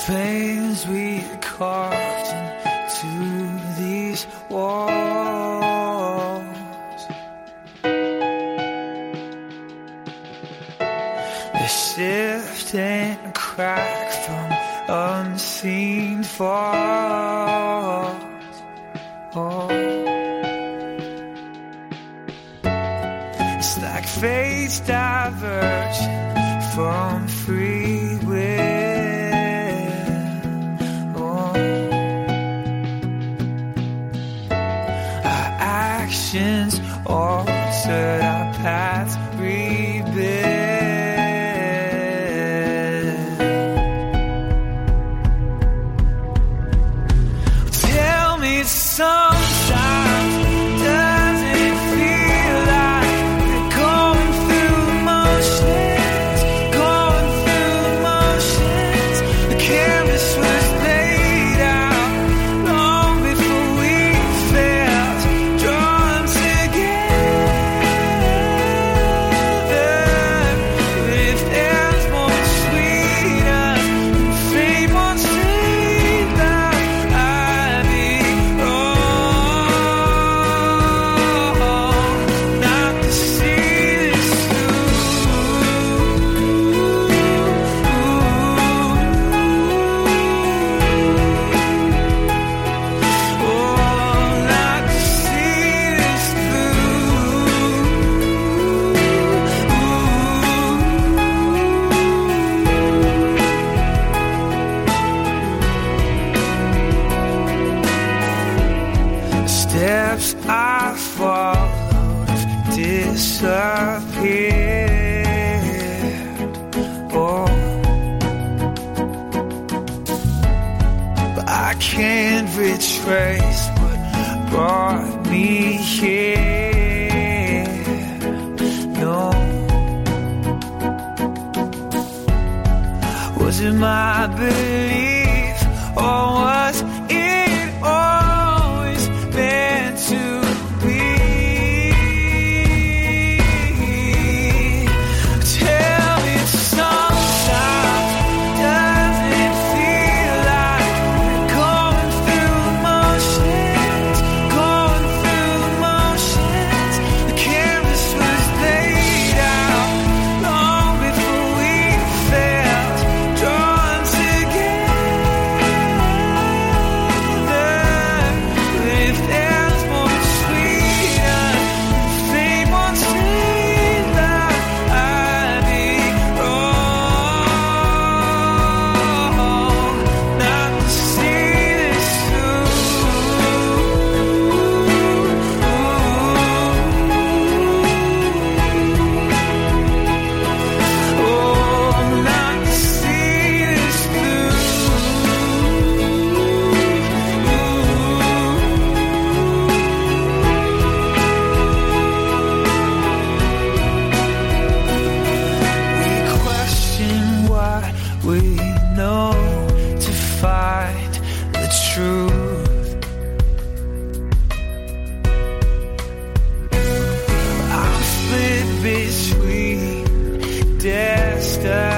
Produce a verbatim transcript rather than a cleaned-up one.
flames we carved into these walls. They shift and crack from unseen falls. Oh. It's like fate's diversion from free will. Oh. Our actions altered, our paths rebuilt. Tell me sometimes, does it feel like we're going through motions, going through motions? The canvas was laid out long before we felt drawn together. But if there's more sweeter than fate wants to leave out, I'd be wrong not to see this through. Oh, not to see this through. Steps I followed have disappeared. Oh, but I can't retrace what brought me here. No, was it my belief, or was it always meant to be? Tell me sometimes, does it feel like we're going through motions, going through motions? The canvas was laid out long before we felt drawn together. But if there's more sweeter than fate wants to leave out, I'd be wrong not to see this through. Oh, not to see this through. We question what we know to find the truth. I'm split between destiny